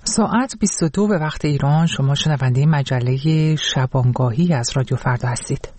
ساعت 22 به وقت ایران. شما شنونده مجله شبانگاهی از رادیو فردا هستید.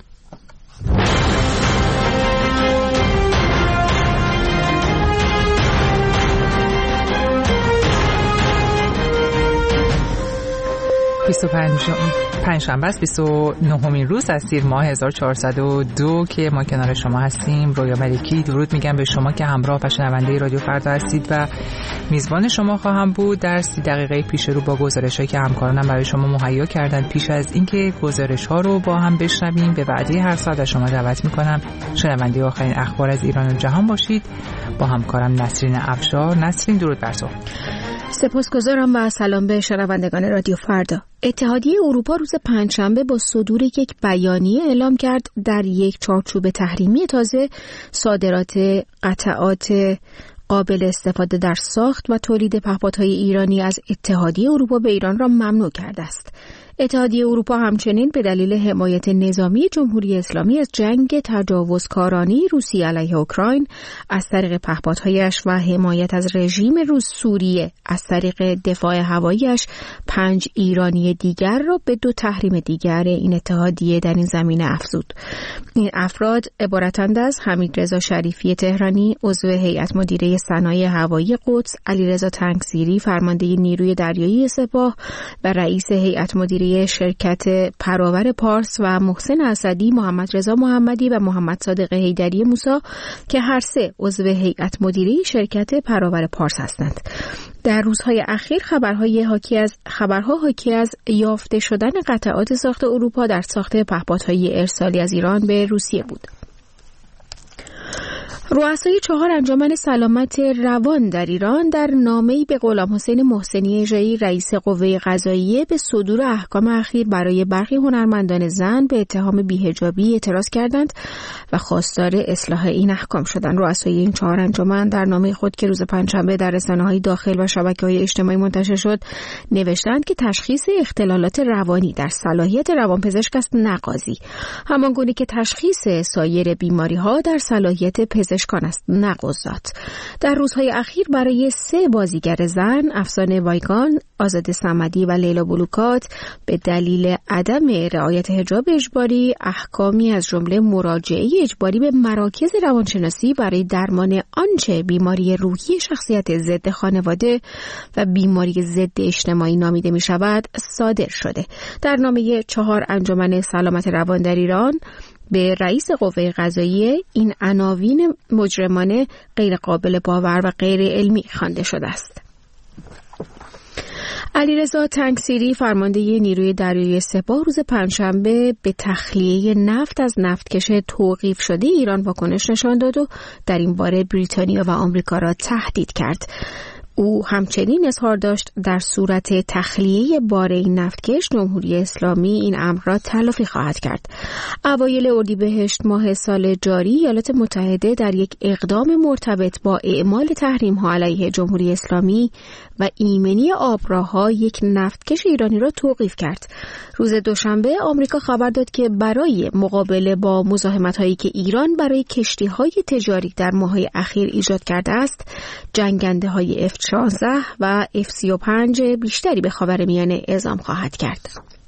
پنجشنبه است، 29مین روز از تیر ماه 1402 که ما کنار شما هستیم. رویا ملکی درود میگم به شما که همراه و شنونده رادیو فردا هستید و میزبان شما خواهم بود در 30 دقیقه پیش رو با گزارش‌هایی که همکارانم برای شما مهیا کردن. پیش از اینکه گزارش‌ها رو با هم بشنویم به وعده هر ساعت شما دعوت میکنم شنونده آخرین اخبار از ایران و جهان باشید با همکارم نسرین افشار. نسرین درود بر تو. سپاسگزارم و سلام به شنوندگان رادیو فردا. اتحادیه اروپا روز پنجشنبه با صدور یک بیانیه اعلام کرد در یک چارچوب تحریمی تازه صادرات قطعات قابل استفاده در ساخت و تولید پهپادهای ایرانی از اتحادیه اروپا به ایران را ممنوع کرده است. اتحادیه اروپا همچنین به دلیل حمایت نظامی جمهوری اسلامی از جنگ تجاوزکارانه روسیه علیه اوکراین از طریق پهپادهایش و حمایت از رژیم روس سوریه از طریق دفاع هواییش 5 ایرانی دیگر را به 2 تحریم دیگر این اتحادیه در این زمینه افزود. این افراد عبارتند از حمیدرضا شریفی تهرانی عضو هیئت مدیره صنایع هوایی قدس، علیرضا تنگزیری فرمانده نیروی دریایی سپاه و رئیس هیئت مدیره شرکت پراور پارس و محسن اسدی، محمد رضا محمدی و محمد صادق حیدری موسی که هر سه عضو هیئت مدیره شرکت پراور پارس هستند. در روزهای اخیر خبرها حاکی از یافته شدن قطعات ساخت اروپا در ساخت پهپادهای ارسالی از ایران به روسیه بود. رؤسای 4 انجمن سلامت روان در ایران در نامه‌ای به غلامحسین محسنی اژه‌ای رئیس قوه قضاییه به صدور احکام اخیر برای برخی هنرمندان زن به اتهام بی‌حجابی اعتراض کردند و خواستار اصلاح این احکام شدند. رؤسای این 4 انجمن در نامه خود که روز پنجشنبه در رسانه‌های داخل و شبکه‌های اجتماعی منتشر شد نوشتند که تشخیص اختلالات روانی در صلاحیت روانپزشک است نه قاضی، همانگونه که تشخیص سایر بیماری‌ها در صلاحیت پزشکان است نه قضات. در روزهای اخیر برای 3 بازیگر زن، افسانه وایگان، آزاده صمدی و لیلا بلوکات به دلیل عدم رعایت حجاب اجباری احکامی از جمله مراجعه اجباری به مراکز روانشناسی برای درمان آنچه بیماری روحی شخصیت ضد خانواده و بیماری ضد اجتماعی نامیده می شود صادر شده. در نامه 4 انجمن سلامت روان در ایران به رئیس قوه قضاییه این عناوین مجرمانه غیر قابل باور و غیر علمی خوانده شده است. علیرضا تنگزیری فرمانده نیروی دریایی سپاه روز پنجشنبه به تخلیه نفت از نفتکش توقیف شده ایران واکنش نشان داد و در این باره بریتانیا و آمریکا را تهدید کرد. او همچنین اظهار داشت در صورت تخلیه باره این نفتکش جمهوری اسلامی این امر را تلافی خواهد کرد. اوایل اردیبهشت ماه سال جاری ایالات متحده در یک اقدام مرتبط با اعمال تحریم‌ها علیه جمهوری اسلامی و ایمنی آبراه‌ها یک نفتکش ایرانی را توقیف کرد. روز دوشنبه آمریکا خبر داد که برای مقابله با مزاحمت‌هایی که ایران برای کشتی‌های تجاری در ماه‌های اخیر ایجاد کرده است، جنگنده‌های F-16 و F-35 بیشتری به خاورمیانه اعزام خواهد کرد.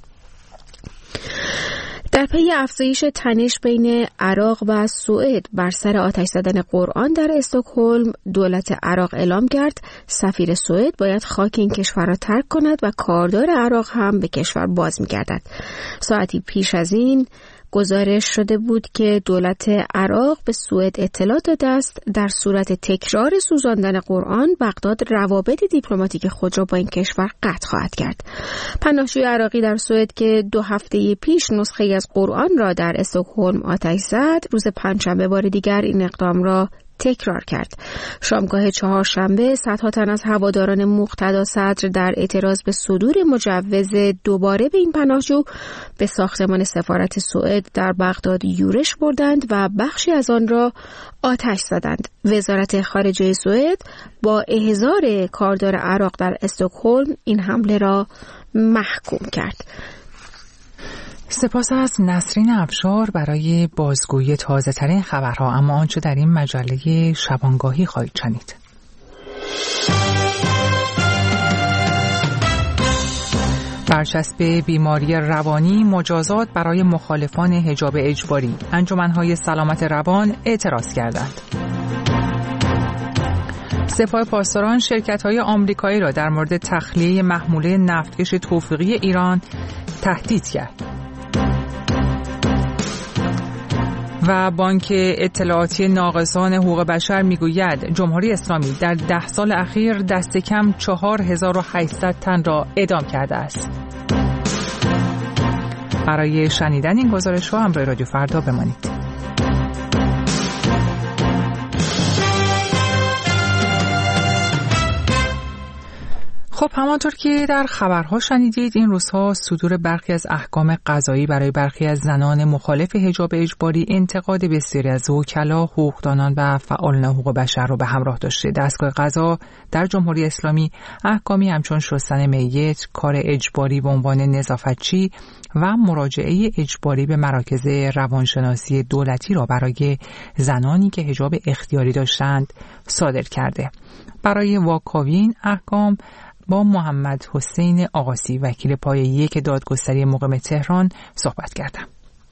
در پی افزایش تنش بین عراق و سوئد بر سر آتش زدن قرآن در استکهلم، دولت عراق اعلام کرد سفیر سوئد باید خاک این کشور را ترک کند و کاردار عراق هم به کشور باز می‌گردد. ساعتی پیش از این گزارش شده بود که دولت عراق به سوئد اطلاع داده است در صورت تکرار سوزاندن قرآن بغداد روابط دیپلماتیک خود را با این کشور قطع خواهد کرد. پناهجوی عراقی در سوئد که 2 هفته پیش نسخه‌ای از قرآن را در استکهلم آتش زد، روز پنجشنبه بار دیگر این اقدام را تکرار کرد. شامگاه چهارشنبه صدها تن از هواداران مقتدا صدر در اعتراض به صدور مجوز دوباره به این پناهجو به ساختمان سفارت سوئد در بغداد یورش بردند و بخشی از آن را آتش زدند. وزارت خارجه سوئد با احضار کاردار عراق در استکهلم این حمله را محکوم کرد. سپاس از نسرین افشار برای بازگویی تازه ترین خبرها. اما آنچه در این مجله شبانگاهی خواهید شنید. برچسب بیماری روانی مجازات برای مخالفان حجاب اجباری. انجمن‌های سلامت روان اعتراض کردند. سپاه پاسداران شرکت‌های آمریکایی را در مورد تخلیه محموله نفتکش توفیقی ایران تهدید کرد. و بانک اطلاعاتی ناقصان حقوق بشر میگوید جمهوری اسلامی در 10 سال اخیر دست کم 4800 تن را اعدام کرده است. برای شنیدن این گزارش‌ها همراه رادیو فردا بمانید. خب همانطور که در خبرها شنیدید این روزها صدور برخی از احکام قضایی برای برخی از زنان مخالف حجاب اجباری انتقاد بسیاری از وکلا، حقوقدانان و فعالان حقوق بشر را به همراه داشته. دستگاه قضا در جمهوری اسلامی احکامی همچون شستن میت، کار اجباری به عنوان نظافتچی و مراجعه اجباری به مراکز روانشناسی دولتی را برای زنانی که حجاب اختیاری داشتند صادر کرده. برای واکاوی این احکام با محمد حسین آقاسی وکیل پایه 1 دادگستری مقیم تهران صحبت کردم.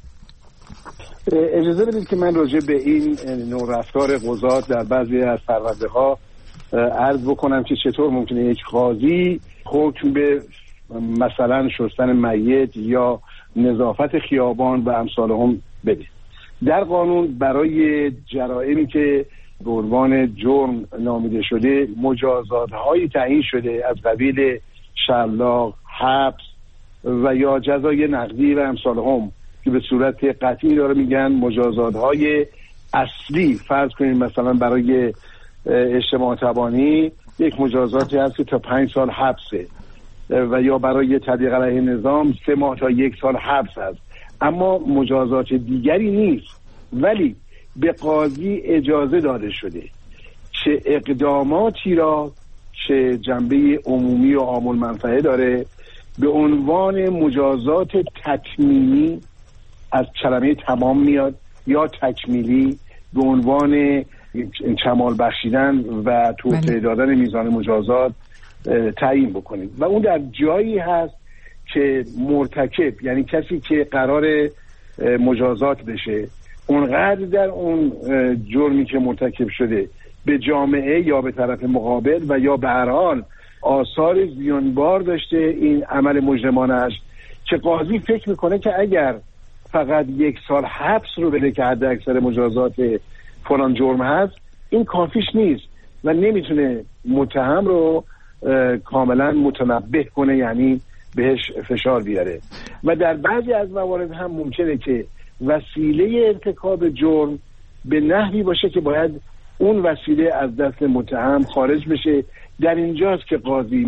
اجازه بدید که من راجع به این نوع رفتار قضات در بعضی از پرونده‌ها عرض بکنم که چطور ممکنه یک قاضی حکم به مثلا شستن میت یا نظافت خیابان و امثال هم بده. در قانون برای جرائمی که به عنوان جرم نامیده شده مجازات‌هایی تعیین شده از قبیل شلاق، حبس و یا جزای نقدی و امثال هم که به صورت قطعی داره میگن مجازات‌های اصلی. فرض کنید مثلا برای اجتماع تبانی یک مجازاتی هست که تا 5 سال حبسه و یا برای تبلیغ علیه نظام 3 ماه تا 1 سال حبس هست، اما مجازات دیگری نیست. ولی به قاضی اجازه داده شده چه اقداماتی را چه جنبه عمومی و عام المنفعه داره به عنوان مجازات تکمیلی، از کلمه تمام میاد، یا تکمیلی به عنوان کمال بخشیدن و توسعه دادن میزان مجازات تعیین بکنید. و اون در جایی هست که مرتکب، یعنی کسی که قرار مجازات بشه، اونقدر در اون جرمی که مرتکب شده به جامعه یا به طرف مقابل و یا به هر حال آثار زیانبار داشته این عمل مجرمانش، که قاضی فکر میکنه که اگر فقط 1 سال حبس رو بده که حد اکثر مجازات فلان جرم هست، این کافیش نیست و نمیتونه متهم رو کاملا متنبه کنه، یعنی بهش فشار بیاره. و در بعضی از موارد هم ممکنه که وسیله ارتکاب جرم به نحوی باشه که باید اون وسیله از دست متهم خارج بشه. در اینجاست که قاضی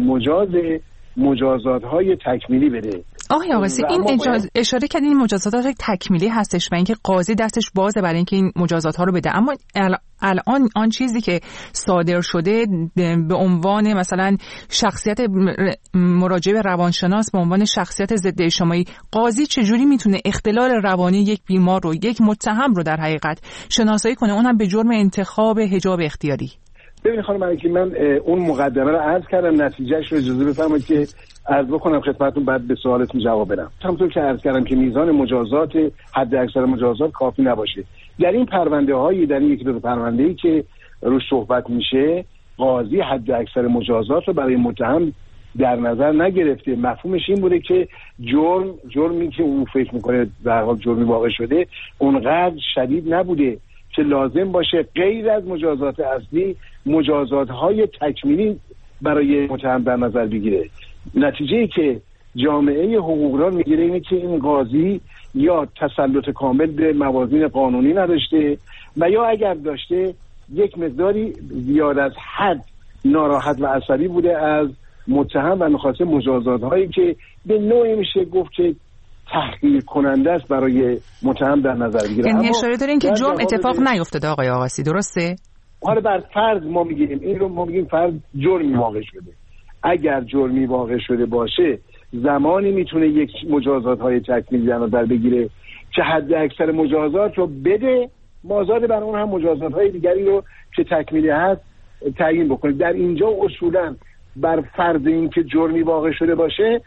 مجازات‌های تکمیلی بده. آقای آقاسی این اشاره کردین این مجازات تکمیلی هستش و اینکه قاضی دستش بازه برای اینکه این مجازات‌ها رو بده، اما الان آن چیزی که صادر شده به عنوان مثلا شخصیت مراجع روانشناس به عنوان شخصیت ضد اجتماعی، قاضی چجوری میتونه اختلال روانی یک بیمار رو، یک متهم رو در حقیقت شناسایی کنه، اونم به جرم انتخاب حجاب اختیاری؟ ببینید خانم ملکی، من اون مقدمه رو عرض کردم، نتیجهش رو اجازه بفرمایید که عرض بکنم خدمتتون، بعد به سوالتون جواب بدم. همونطور که عرض کردم که میزان مجازات حد اکثر مجازات کافی نباشه. در این پرونده‌هایی، در این 1-2 پرونده‌ای که روش صحبت میشه، قاضی حد اکثر مجازات رو برای متهم در نظر نگرفته. مفهومش این بوده که جرمی که اون فکر میکنه در حال جرمی واقع شده اونقدر شدید نبوده که لازم باشه غیر از مجازات اصلی مجازات‌های تکمیلی برای متهم در نظر بگیره. نتیجه‌ای که جامعه حقوقدان میگیره اینه که این قاضی یا تسلط کامل به موازین قانونی نداشته و یا اگر داشته یک مقداری زیاد از حد ناراحت و عصبی بوده از متهم و می‌خواسته مجازات‌هایی که به نوعی میشه گفت که تحقیر کننده است برای متهم در نظر بگیره. یعنی اشاره دارین که جرم اتفاق نیفتاده آقای آقاسی، درسته؟ حالا بر فرض ما میگیم این رو، ما میگیم فرض جرمی واقع شده. اگر جرمی واقع شده باشه زمانی میتونه یک مجازات‌های تکمیلی در نظر بگیره که حد اکثر مجازات رو بده، مازاد بر اون هم مجازات‌های دیگری رو که تکمیلی هست تعیین بکنه. در اینجا اصولاً بر فرض این که جرمی واقع شده باشه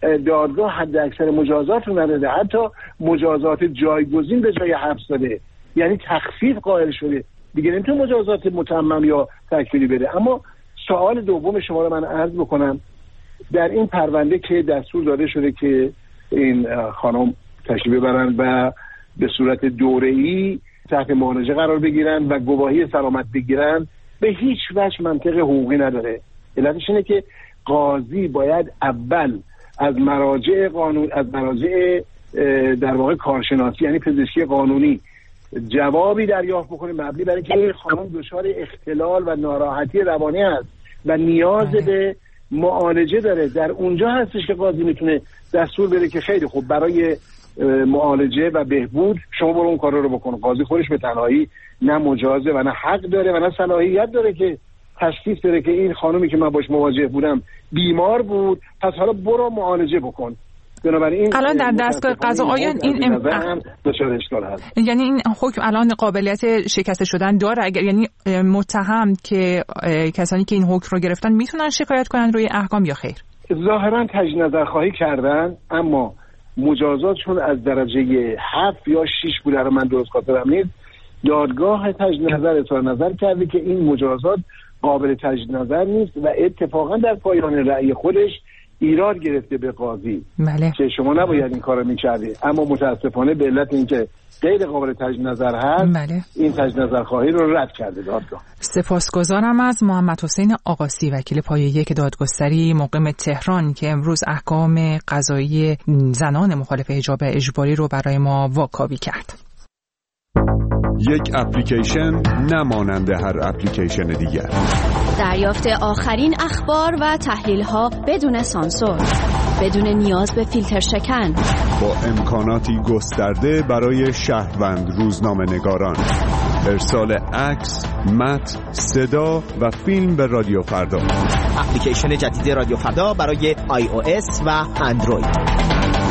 دادگاه حد اکثر مجازات رو نداده، حتی مجازات جایگزین به جای حبس داده، یعنی تخفیف قائل شده، دیگه نمیتونه مجازات متمم یا تکفیری بده. اما سوال دوم شما رو من عرض بکنم، در این پرونده که دستور داده شده که این خانم تشریف ببرن و به صورت دوره‌ای تحت معالجه قرار بگیرن و گواهی سلامت بگیرن، به هیچ وجه منطق حقوقی نداره. علتش اینه که قاضی باید اول از مراجع قانون، از مراجع در واقع کارشناسی یعنی پزشکی قانونی جوابی دریافت بکنه مبنی بر اینکه این خانم دچار اختلال و ناراحتی روانی است و نیاز به معالجه داره. در اونجا هستش که قاضی میتونه دستور بده که خیلی خوب برای معالجه و بهبود شما برو اون کار رو بکن. قاضی خودش به تنهایی نه مجازه و نه حق داره و نه صلاحیت داره که تشخیص بده که این خانومی که من باش مواجه بودم بیمار بود، پس حالا برو معالجه بکن. بنابراین الان در دستگاه قضا آیا این دچار اشکال هست؟ یعنی این حکم الان قابلیت شکسته شدن داره؟ اگر یعنی متهم که کسانی که این حکم رو گرفتن میتونن شکایت کنن روی احکام یا خیر؟ ظاهرا تجدید نظرخواهی کردن، اما مجازاتشون از درجه 7 یا 6 بوده، من درست خاطرم نیست. دادگاه تجدید نظر اظهار نظر کرده که این مجازات قابل تجدید نظر نیست و اتفاقا در پایان رأی خودش ایراد گرفته به قاضی که شما نباید این کارو می‌کردی، اما متاسفانه به علت اینکه غیر قابل تجدید نظر هست این تجدید نظر خواهی رو رد کرده دادگاه. سپاسگزارم از محمد حسین آقاسی، وکیل پایه 1 دادگستری مقیم تهران که امروز احکام قضایی زنان مخالف حجاب اجباری رو برای ما واکاوی کرد. یک اپلیکیشن نمانند هر اپلیکیشن دیگر. دریافت آخرین اخبار و تحلیل‌ها بدون سانسور، بدون نیاز به فیلتر شکن، با امکاناتی گسترده برای شهروند روزنامه‌نگاران. ارسال عکس، متن، صدا و فیلم به رادیو فردا. اپلیکیشن جدید رادیو فردا برای iOS و اندروید.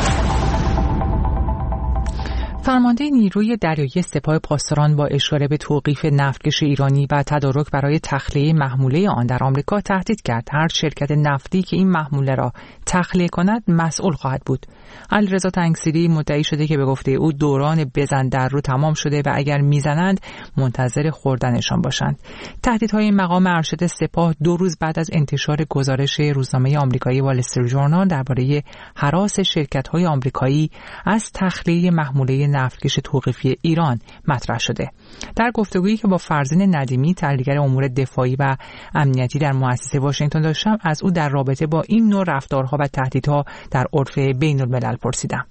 فرمانده نیروی دریایی سپاه پاسداران با اشاره به توقیف نفتکش ایرانی و تدارک برای تخلیه محموله آن در آمریکا تهدید کرد هر شرکت نفتی که این محموله را تخلیه کند مسئول خواهد بود. علیرضا تنگسیری مدعی شده که به گفته او دوران بزن در رو تمام شده و اگر میزنند منتظر خوردنشان باشند. تهدیدهای این مقام ارشد سپاه 2 روز بعد از انتشار گزارش روزنامه آمریکایی وال استریت ژورنال درباره هراس شرکت‌های آمریکایی از تخلیه محموله نفتکش توقیفی ایران مطرح شده. در گفتگویی که با فرزین ندیمی تحلیلگر امور دفاعی و امنیتی در مؤسسه واشنگتن داشتم، از او در رابطه با این نوع رفتارها و تهدیدها در عرف بین‌الملل پرسیدم.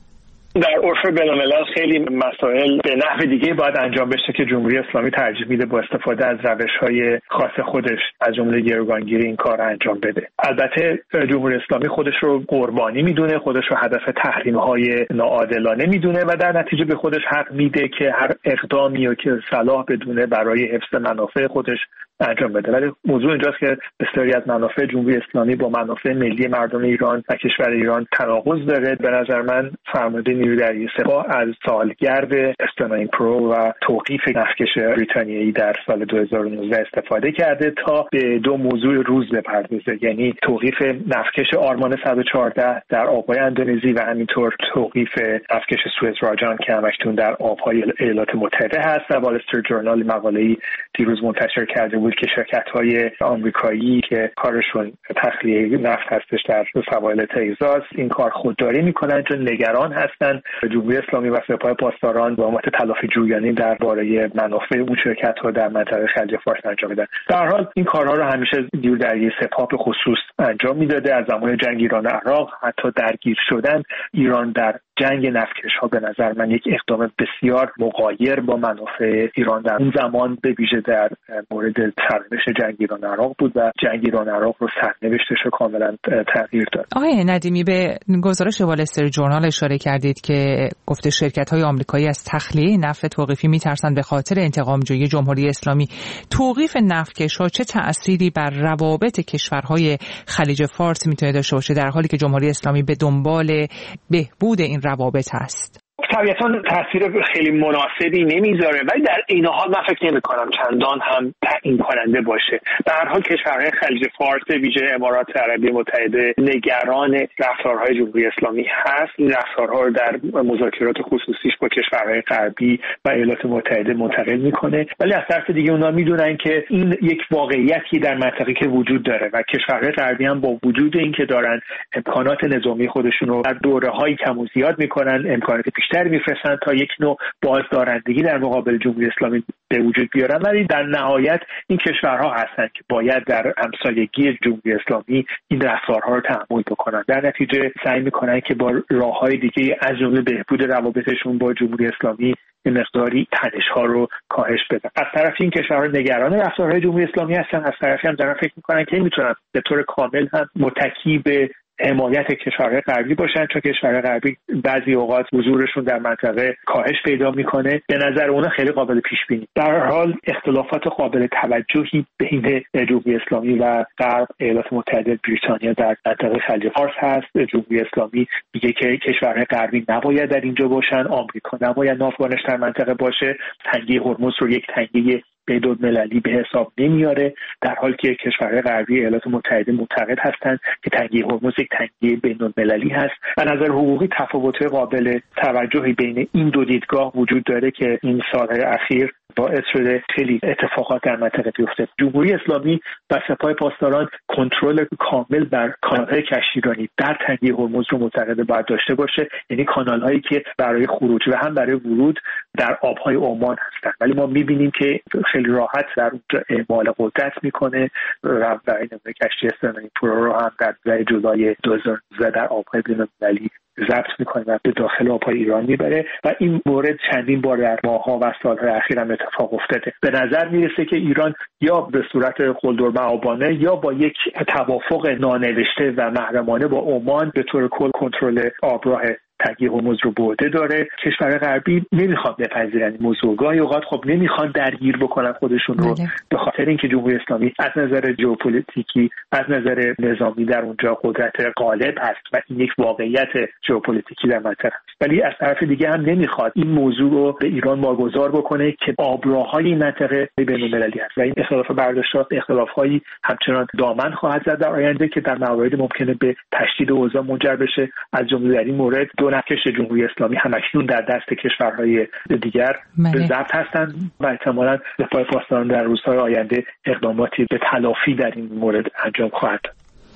در عرف بین‌الملل خیلی مسائل به نحو دیگه باید انجام بشه که جمهوری اسلامی ترجیح میده با استفاده از روش‌های خاص خودش از جمله گروگانگیری این کار انجام بده. البته جمهوری اسلامی خودش رو قربانی میدونه، خودش رو هدف تحریم‌های ناعادلانه میدونه و در نتیجه به خودش حق میده که هر اقدامی رو که صلاح بدونه برای حفظ منافع خودش انجام بده. ولی موضوع اینجاست که بسیاری از منافع جمهوری اسلامی با منافع ملی مردم ایران و کشور ایران تناقض داره. به نظر من فرمانده نیروی دریایی سپاه از سالگرد اس-9 پرو و توقیف نفتکش بریتانیایی در سال 2019 استفاده کرده تا به 2 موضوع روز بپردازه، یعنی توقیف نفتکش آرمان 114 در آبهای اندونزی و همینطور توقیف نفتکش سوئز راجان که همکنون در آبهای ایالات متحده هست. و وال استریت ژورنال مقاله‌ای دیروز منتشر کرده بود که شرکت‌های آمریکایی که کارشون تخلیه نفت هستش در سواحل تگزاس این کار خودداری میکنن چون نگران هستن جمهوری اسلامی و سپاه پاسداران با اقدامات تلافی جویانه درباره منافع اون شرکت‌ها در منطقه خلیج فارس انجام بدن. در هر حال این کارها رو همیشه نیروی دریایی سپاه به خصوص انجام میداده. از زمان جنگ ایران عراق حتی درگیر شدن ایران در جنگ نفتکش‌ها به نظر من یک اقدام بسیار مغایر با منافع ایران در اون زمان به ویژه در مورد سرنوشت جنگ ایران عراق بود و جنگ ایران عراق رو سرنوشتش رو کاملا تغییر داد. آقای ندیمی به گزارش وال استریت ژورنال اشاره کردید که گفته شرکت‌های آمریکایی از تخلیه نفت توقیفی می‌ترسند به خاطر انتقام‌جویی جمهوری اسلامی. توقیف نفتکش‌ها چه تأثیری بر روابط کشورهای خلیج فارس میتونه داشته باشه در حالی که جمهوری اسلامی به دنبال بهبود این روابط هست؟ طبیعتاً تاثیر خیلی مناسبی نمیذاره، ولی در این حال من فکر نمی‌کنم چندان هم تعیین کننده باشه. به هر حال کشورهای خلیج فارس ویژه امارات عربی متحده نگران رفتارهای جمهوری اسلامی هست. این رفتارها رو در مذاکرات خصوصیش با کشورهای غربی و ایالات متحده منتقل میکنه، ولی از طرف دیگه اونا میدونن که این یک واقعیتی در منطقه که وجود داره و کشورهای غربی هم با وجود اینکه دارن امکانات نظامی خودشون رو در دوره‌های کم و زیاد میکنن، امکانات بیشتری میفرستن تا یک نوع بازدارندگی در مقابل جمهوری اسلامی به وجود بیارن، ولی در نهایت این کشورها هستن که باید در همسایگی جمهوری اسلامی این رفتارها رو تحمل بکنن. در نتیجه سعی میکنن که با راههای دیگه از جمله بهبود روابطشون با جمهوری اسلامی این مقداری تنش‌ها رو کاهش بدن. از طرف این کشورها نگران رفتارهای جمهوری اسلامی هستن، از طرفی هم دارن فکر میکنن که میتونن به طور کامل هم متکی به حمایت کشورهای غربی باشن، چون کشورهای غربی بعضی اوقات حضورشون در منطقه کاهش پیدا میکنه. به نظر اونا خیلی قابل پیش بینی. در هر حال اختلافات قابل توجهی بین جمهوری اسلامی و غرب، ایالات متحده، بریتانیا در منطقه خلیج فارس هست. جمهوری اسلامی میگه که کشورهای غربی نباید در اینجا باشن، آمریکا نباید ناوگانش در منطقه باشه، تنگه هرمز رو یک تنگه بین‌المللی به حساب نمیاره، در حالی که کشورهای غربی ایالات متحده معتقد هستند که تنگه هرمز یک تنگه بین‌المللی هست. از نظر حقوقی تفاوت‌های قابل توجهی بین این دو دیدگاه وجود داره که این سال‌های اخیر باعث شده خیلی اتفاقات در منطقه بیفته. جمهوری اسلامی و سپاه پاسداران کنترل کامل بر کانال‌های کشتیرانی در تنگه هرمز رو معتقد باید داشته باشه، یعنی کانال‌هایی که برای خروج و هم برای ورود در آب‌های عمان هستند. ولی ما می‌بینیم که خیلی راحت در اونجا اعمال قدرت می‌کنه و برای نمونه کشتی استانبول رو هم در جولای 2019 در آب‌های بین‌المللی ضبط میکنه و به داخل آبهای ایران میبره و این مورد چندین بار در ماه‌ها و سال‌های اخیر هم اتفاق افتاده. به نظر میرسه که ایران یا به صورت قلدرمعابانه یا با یک توافق نانوشته و محرمانه با عمان به طور کل کنترل آبراه تنگه هرمز رو به عهده داره. کشور غربی نمیخواد بپذیرن این موضوع، گاهی اوقات خب نمیخوان درگیر بکنن خودشون رو به خاطر اینکه جمهوری اسلامی از نظر ژئوپلیتیکی، از نظر نظامی در اونجا قدرت غالب هست و این یک واقعیت ژئوپلیتیکی در منطقه است. ولی از طرف دیگه هم نمیخواد این موضوع رو به ایران واگذار بکنه که آبراهای این منطقه بین‌المللی هست و این اختلاف برداشت‌ها اختلاف‌هایی همچنان دامن خواهد زد در آینده که در موارد ممکنه به تشدید اوضاع منجر بشه. از جمله در این مورد دو نقش جمهوری اسلامی همکنون در دست کشورهای دیگر به ضبط هستند و احتمالاً سپاه پاسداران در روزهای آینده اقداماتی به تلافی در این مورد انجام خواهد داد.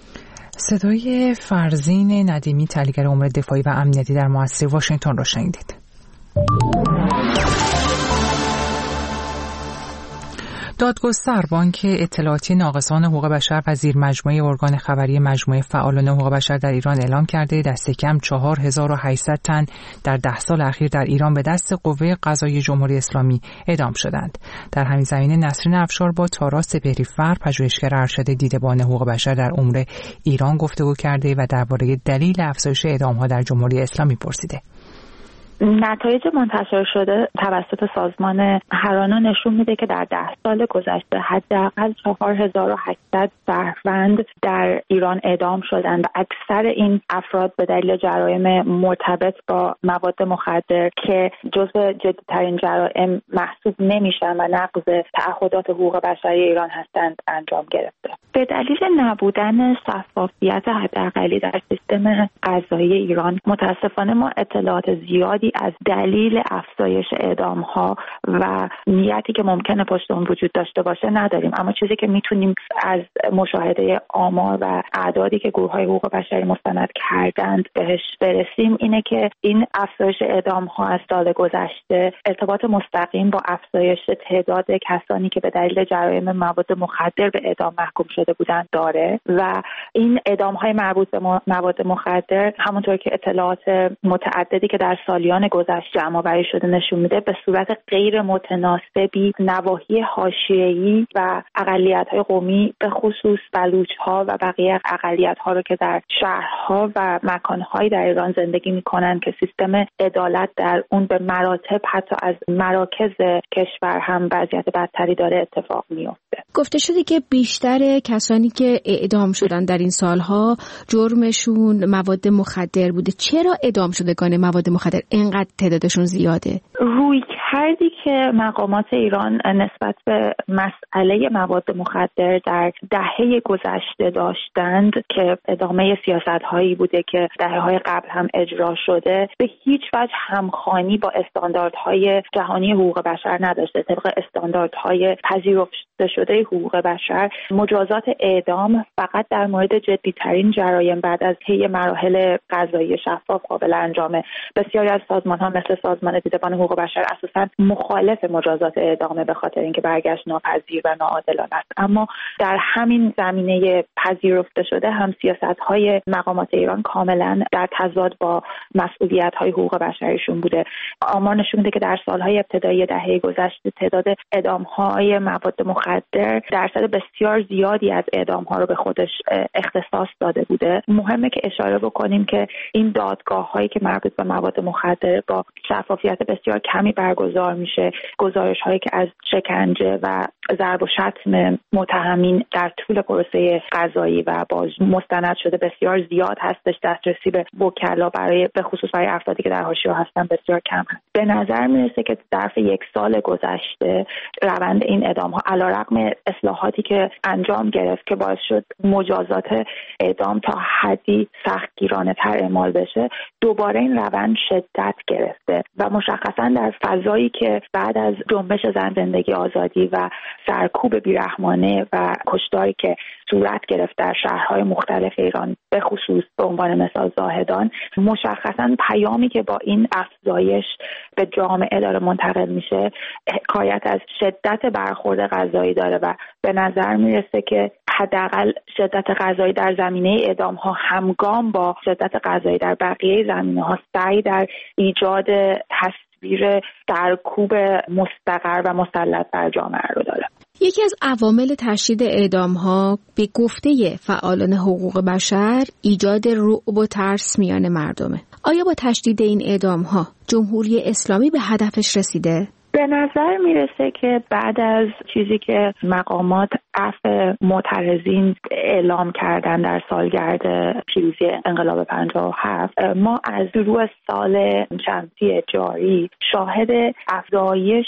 صدای فرزین ندیمی، تحلیلگر امور دفاعی و امنیتی در مؤسسه واشنگتن را شنیدید. دادگستر بانک اطلاعاتی ناقصان حقوق بشر و زیر مجموعه ارگان خبری مجموعه فعالان حقوق بشر در ایران اعلام کرده دست کم 4800 تن در 10 سال اخیر در ایران به دست قوه قضاییه جمهوری اسلامی اعدام شدند. در همین زمینه نسرین افشار با تارا سپهری‌فر، پژوهشگر ارشد دیدبان حقوق بشر در امور ایران گفتگو کرده و درباره دلیل افزایش اعدام‌ها در جمهوری اسلامی پرسیده. نتایج منتشر شده توسط سازمان هرانا نشون میده که در 10 سال گذشته حداقل 4800 شهروند در ایران اعدام شدند و اکثر این افراد به دلیل جرایم مرتبط با مواد مخدر که جزو جدی‌ترین جرایم محسوب نمیشن و نقض تعهدات حقوق بشری ایران هستند انجام گرفته. به دلیل نبودن شفافیت حداقلی در سیستم قضایی ایران متاسفانه ما اطلاعات زیادی از دلیل افزایش اعدام‌ها و نیتی که ممکنه پشت اون وجود داشته باشه نداریم، اما چیزی که میتونیم از مشاهده آمار و اعدادی که گروه‌های حقوق بشری مستند کردند بهش برسیم اینه که این افزایش اعدام‌ها از سال گذشته ارتباط مستقیم با افزایش تعداد کسانی که به دلیل جرایم مواد مخدر به اعدام محکوم شده بودند داره و این اعدام‌های مربوط به مواد مخدر همونطور که اطلاعات متعددی که در سالیان گذشته جمع‌آوری شده نشون میده به صورت غیر متناسبی نواحی حاشیه‌ای و اقلیت‌های قومی به خصوص بلوچ‌ها و بقیه اقلیت‌ها رو که در شهرها و مکان‌های در ایران زندگی می‌کنند که سیستم عدالت در اون به مراتب حتی از مراکز کشور هم وضعیت بدتری داره اتفاق میفته. گفته شده که بیشتر کسانی که اعدام شدن در این سالها جرمشون مواد مخدر بوده. چرا اعدام شدگان مواد مخدر اینقدر تعدادشون زیاده؟ روی کردی که مقامات ایران نسبت به مسئله مواد مخدر در دهه گذشته داشتند که ادامه سیاست‌هایی بوده که دهه‌های قبل هم اجرا شده، به هیچ وجه همخوانی با استانداردهای جهانی حقوق بشر نداشته. طبق استانداردهای پذیرفته شده حقوق بشر، مجازات اعدام فقط در مورد جدی‌ترین جرایم بعد از طی مراحل قضایی شفاف قابل انجامه. بسیاری از سازمان‌ها مثل سازمان دیدبان حقوق بشر اساساً مخالف مجازات اعدامه به خاطر اینکه برگشت ناپذیر و ناعادلانه است. اما در همین زمینه پذیرفته شده هم سیاست‌های مقامات ایران کاملاً در تضاد با مسئولیت‌های حقوق بشریشون بوده. آمار نشون میده که در سال‌های ابتدایی دهه گذشته تعداد اعدام‌های مواد مخدر درصد بسیار زیادی از اعدام‌ها رو به خودش اختصاص داده بوده. مهمه که اشاره بکنیم که این دادگاه‌هایی که مربوط به مواد مخدر با شفافیت بسیار کمی برگزار میشه، گزارش‌هایی که از شکنجه و ضرب و شتم متهمین در طول پروسه قضایی و باز مستند شده بسیار زیاد هستش. دسترسی به وکلا به خصوص برای افرادی که در حاشیه هستن بسیار کم هست. به نظر میرسه که ظرف یک سال گذشته روند این اعدام‌ها علیرغم اصلاحاتی که انجام گرفت که باعث شد مجازات اعدام تا حدی سختگیرانه‌تر اعمال بشه، دوباره این روند شدت گرفته و مشخصاً در فضایی که بعد از جنبش زن زندگی آزادی و سرکوب بیرحمانه و کشتاری که صورت گرفت در شهرهای مختلف ایران، به خصوص به عنوان مثال زاهدان، مشخصاً پیامی که با این افزایش به جامعه داره منتقل میشه حکایت از شدت برخورد قضایی داره و به نظر میرسه که حداقل شدت قضایی در زمینه اعدام ها همگام با شدت قضایی در بقیه زمینه ها سعی در ایجاد تصویر سرکوب مستقر و مسلط بر جامعه رو داره. یکی از عوامل تشدید اعدام‌ها به گفته فعالان حقوق بشر ایجاد رعب و ترس میان مردمه. آیا با تشدید این اعدام‌ها جمهوری اسلامی به هدفش رسیده؟ به نظر میرسه که بعد از چیزی که مقامات عفو معترضین اعلام کردن در سالگرد پیروزی انقلاب 57، ما از شروع سال شمسی جاری شاهد افزایش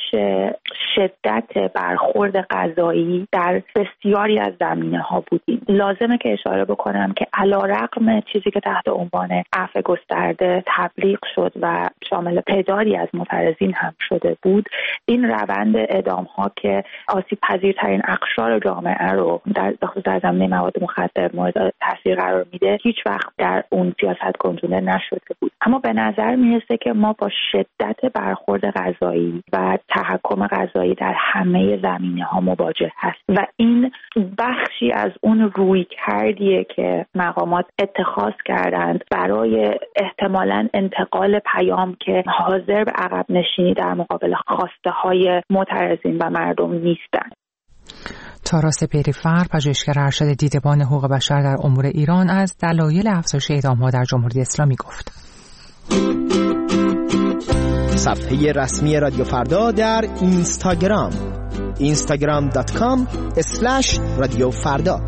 شدت برخورد قضایی در بسیاری از زمینه‌ها بودیم. لازمه که اشاره بکنم که علیرغم چیزی که تحت عنوان عفو گسترده تبلیغ شد و شامل تعدادی از معترضین هم شده بود، این روند اعدام‌ها که آسیب پذیرترین اقشار جامعه رو در زمینه مواد مخدر مورد تاثیر قرار میده، هیچ وقت در اون سیاست گنجونده نشده بود. اما به نظر میرسه که ما با شدت برخورد قضایی و تحکم قضایی در همه زمینه‌ها مواجه هست و این بخشی از اون رویکردیه که مقامات اتخاذ کردند برای احتمالاً انتقال پیام که حاضر به عقب نشینی در مقابل خواسته های معترضین و مردم نیستند. تارا سپهری‌فر، پژوهشگر ارشد دیدبان حقوق بشر در امور ایران، از دلایل افزایش اعدام‌ها در جمهوری اسلامی گفت. صفحه رسمی رادیو فردا در اینستاگرام instagram.com/رادیوفردا.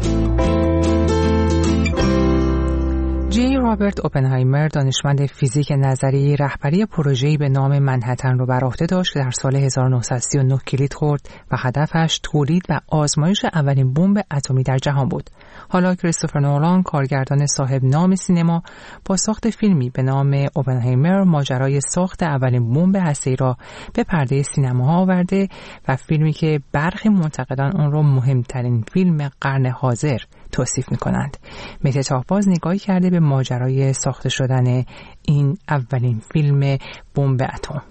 جی رابرت اوپنهایمر، دانشمند فیزیک نظری، رهبری پروژه‌ای به نام منهتن رو بر عهده داشت که در سال 1939 کلید خورد و هدفش تولید و آزمایش اولین بمب اتمی در جهان بود. حالا کریستوفر نولان، کارگردان صاحب نام سینما، با ساخت فیلمی به نام اوپنهایمر ماجرای ساخت اولین بمب هسته‌ای را به پرده سینما آورده و فیلمی که برخی منتقدان اون رو مهمترین فیلم قرن حاضر توصیف می‌کنند. مهدی طاه‌باز نگاهی کرده به ماجرای ساخته شدن این اولین فیلم بمب اتم.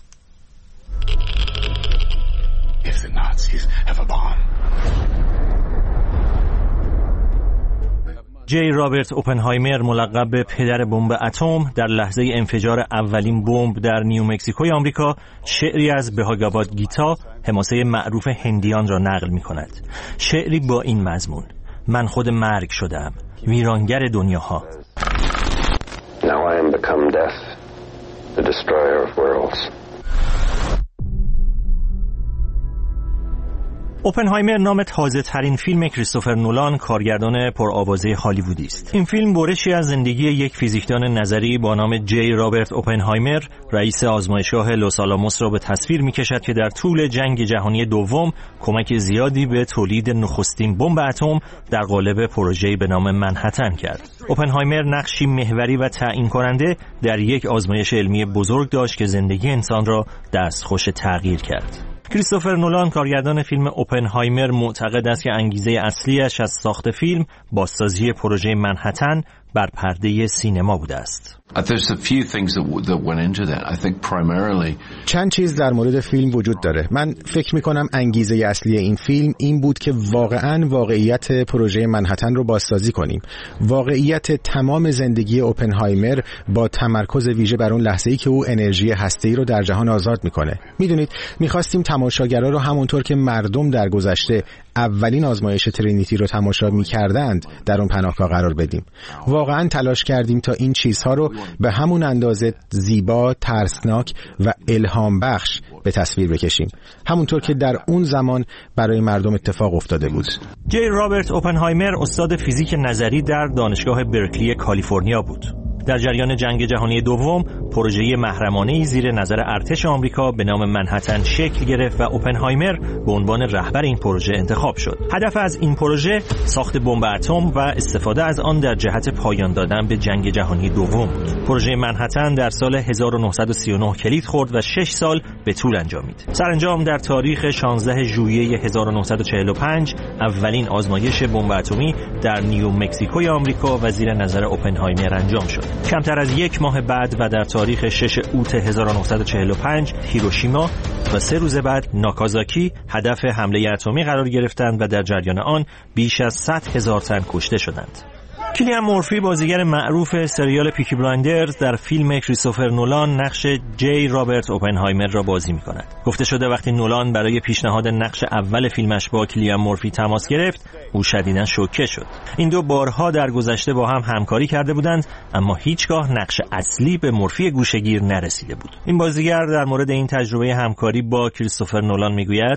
جی رابرت اوپنهایمر، ملقب به پدر بمب اتم، در لحظه انفجار اولین بمب در نیومکزیکوی آمریکا شعری از بهاگاواد گیتا، حماسه معروف هندیان را نقل می‌کند. شعری با این مضمون: من خود مرگ شدم، ویرانگر دنیاها. Now I am become death, the destroyer of worlds. اوپنهایمر نام تازه ترین فیلم کریستوفر نولان، کارگردان پرآوازه هالیوودی است. این فیلم برشی از زندگی یک فیزیکدان نظری با نام جی رابرت اوپنهایمر، رئیس آزمایشگاه لوس آلاموس را به تصویر می‌کشد که در طول جنگ جهانی دوم کمک زیادی به تولید نخستین بمب اتم در قالب پروژه‌ای به نام منهتن کرد. اوپنهایمر نقشی محوری و تعیین کننده در یک آزمایش علمی بزرگ داشت که زندگی انسان را دستخوش تغییر کرد. کریستوفر نولان، کارگردان فیلم اوپنهایمر، معتقد است که انگیزه اصلیش از ساخت فیلم بازسازی پروژه منهتن بر پرده سینما بوده است. چند چیز در مورد فیلم وجود داره. من فکر میکنم انگیزه اصلی این فیلم این بود که واقعیت پروژه منهتن رو بازسازی کنیم. واقعیت تمام زندگی اوپنهایمر با تمرکز ویژه بر اون لحظه‌ای که او انرژی هسته‌ای رو در جهان آزاد میکنه. میدونید میخواستیم تماشاگرها رو همونطور که مردم در گذشته اولین آزمایش ترینیتی رو تماشا می‌کردند در اون پناهگاه قرار بدیم. واقعاً تلاش کردیم تا این چیزها رو به همون اندازه زیبا، ترسناک و الهام بخش به تصویر بکشیم، همونطور که در اون زمان برای مردم اتفاق افتاده بود. جی رابرت اوپنهایمر استاد فیزیک نظری در دانشگاه برکلی کالیفرنیا بود. در جریان جنگ جهانی دوم پروژه محرمانه‌ای زیر نظر ارتش آمریکا به نام منهتن شکل گرفت و اوپنهایمر به عنوان رهبر این پروژه انتخاب شد. هدف از این پروژه ساخت بمب اتم و استفاده از آن در جهت پایان دادن به جنگ جهانی دوم بود. پروژه منهتن در سال 1939 کلید خورد و 6 سال به طول انجامید. سرانجام در تاریخ 16 ژوئیه 1945 اولین آزمایش بمب اتمی در نیو مکزیکوی آمریکا و زیر نظر اوپنهایمر انجام شد. کمتر از یک ماه بعد و در تاریخ 6 اوت 1945 هیروشیما و 3 روز بعد ناکازاکی هدف حمله اتمی قرار گرفتند و در جریان آن بیش از 100,000 تن کشته شدند. کلیان مورفی، بازیگر معروف سریال پیکی بلایندرز، در فیلم کریستوفر نولان نقش جی رابرت اوپنهایمر را بازی می‌کند. گفته شده وقتی نولان برای پیشنهاد نقش اول فیلمش با کلیان مورفی تماس گرفت، او شدیداً شوکه شد. این دو بارها در گذشته با هم همکاری کرده بودند، اما هیچگاه نقش اصلی به مورفی گوشه‌گیر نرسیده بود. این بازیگر در مورد این تجربه همکاری با کریستوفر نولان میگوید: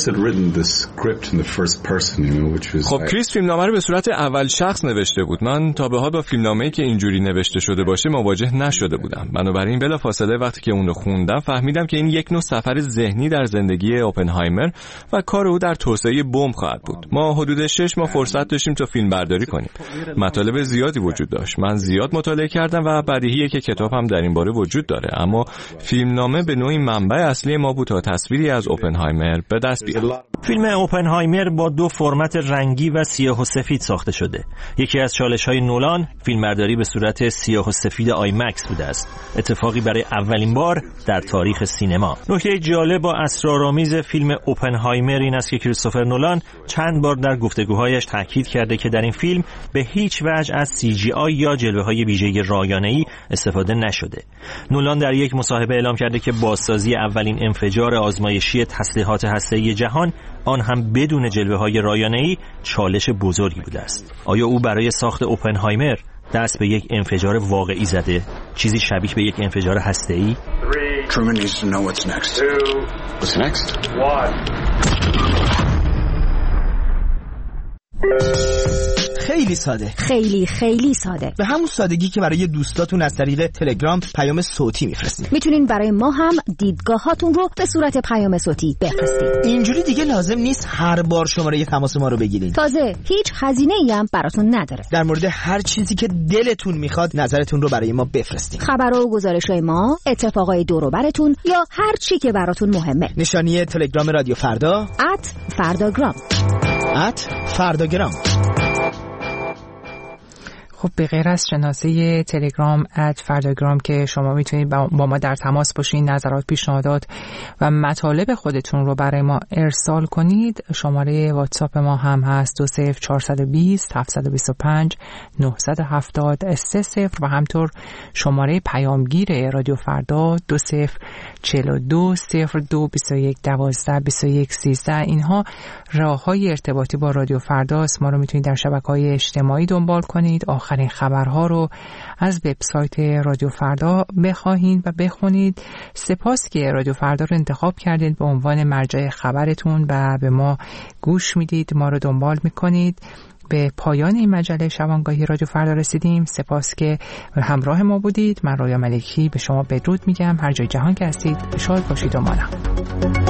خب کریس فیلمنامه رو به صورت اول شخص نوشته بود. من تا به حال با فیلمنامه‌ای که اینجوری نوشته شده باشه مواجه نشده بودم. بنابراین بلافاصله وقتی که اون رو خوندم فهمیدم که این یک نوع سفر ذهنی در زندگی اوپنهایمر و کار او در توسعه بمب خواهد بود. ما حدود 6 ماه فرصت داشتیم تا فیلم برداری کنیم. مطالب زیادی وجود داشت. من زیاد مطالعه کردم و بدیهیه که کتاب هم در این باره وجود داره، اما فیلمنامه به نوعی منبع اصلی ما بود تا تصویری از اوپنهایمر به دست بیاریم. فیلم اوپنهایمر با 2 فرمت رنگی و سیاه و سفید ساخته شده. یکی از چالش‌های نولان فیلمبرداری به صورت سیاه و سفید آیمکس بوده است، اتفاقی برای اولین بار در تاریخ سینما. نکته جالب و اسرارآمیز فیلم اوپنهایمر این است که کریستوفر نولان چند بار در گفتگوهایش تاکید کرده که در این فیلم به هیچ وجه از CGI یا جلوه‌های ویژه رایانه‌ای استفاده نشده. نولان در یک مصاحبه اعلام کرده که بازسازی اولین انفجار آزمایشی تسلیحات هسته‌ای جهان، آن هم بدون جلوه‌های رایانه‌ای، چالش بزرگی بوده است. آیا او برای ساخت اوپنهایمر دست به یک انفجار واقعی زده، چیزی شبیه به یک انفجار هسته‌ای؟ Truman needs to know what's next. What's next? 1 خیلی ساده، خیلی ساده، به همون سادگی که برای دوستاتون از طریق تلگرام پیام صوتی میفرستین. میتونین برای ما هم دیدگاهاتون رو به صورت پیام صوتی بفرستید. اینجوری دیگه لازم نیست هر بار شماره تماس ما رو بگیرین. تازه هیچ هزینه‌ای هم براتون نداره. در مورد هر چیزی که دلتون میخواد نظرتون رو برای ما بفرستین. خبرها و گزارش‌های ما، اتفاقای دور و براتون یا هر چی که براتون مهمه. نشانی تلگرام رادیو فردا @فرداگرام. @فرداگرام. خب به غیر از شناسه تلگرام @فرداگرام که شما میتونید با ما در تماس باشین، نظرات، پیشنهادات و مطالب خودتون رو برای ما ارسال کنید، شماره واتساپ ما هم هست 20420 725 970 30 و همطور شماره پیامگیر رادیو فردا 2042 02 21 12 21 13. اینها راه‌های ارتباطی با رادیو فردا است. ما رو میتونید در شبکه‌های اجتماعی دنبال کنید. آخرین خبرها رو از وبسایت رادیو فردا بخواهید و بخونید. سپاس که رادیو فردا رو انتخاب کردید به عنوان مرجع خبرتون و به ما گوش میدید، ما رو دنبال میکنید. به پایان این مجله شبانگاهی رادیو فردا رسیدیم. سپاس که همراه ما بودید. من رویا ملکی به شما بدرود میگم. هر جای جهان که هستید شاد باشید و مانم.